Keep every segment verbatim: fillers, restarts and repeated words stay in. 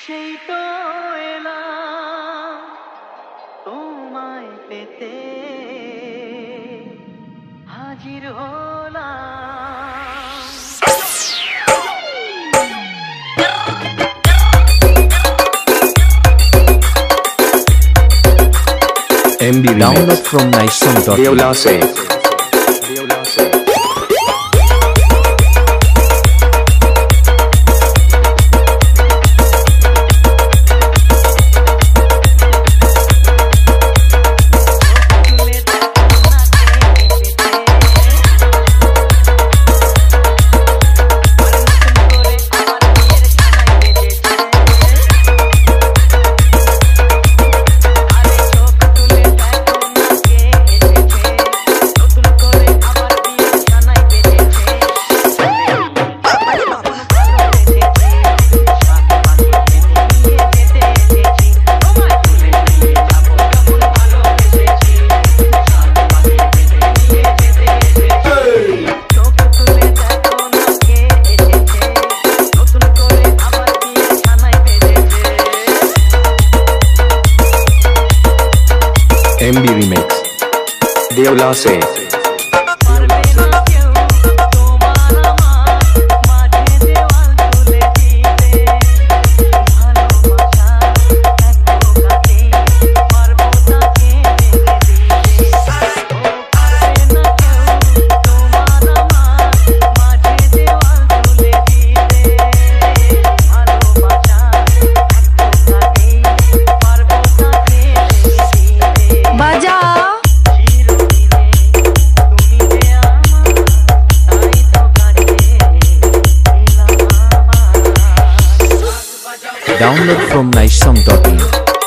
সেই তো এলাম তোমায় পেতে হাজির হলাম। M B download from Nysong dot in. M B remix Deola se download from Nysong dot in.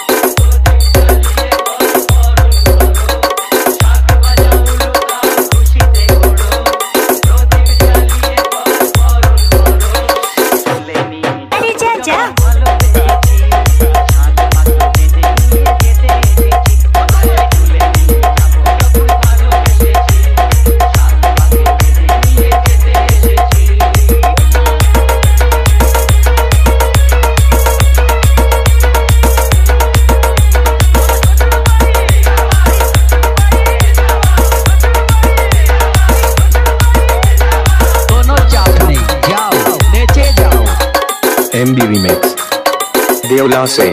M B remix Deola se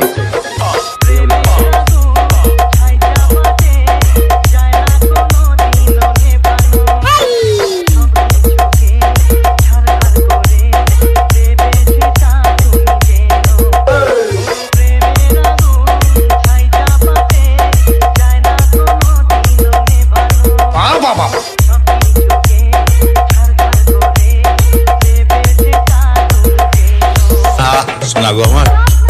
la goma.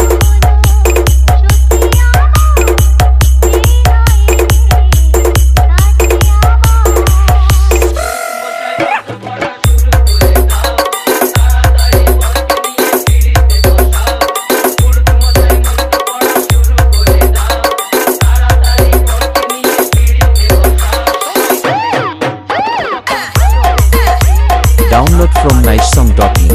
Download from Nysong dot in.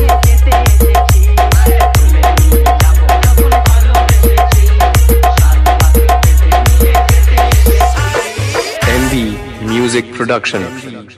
M B Music Production.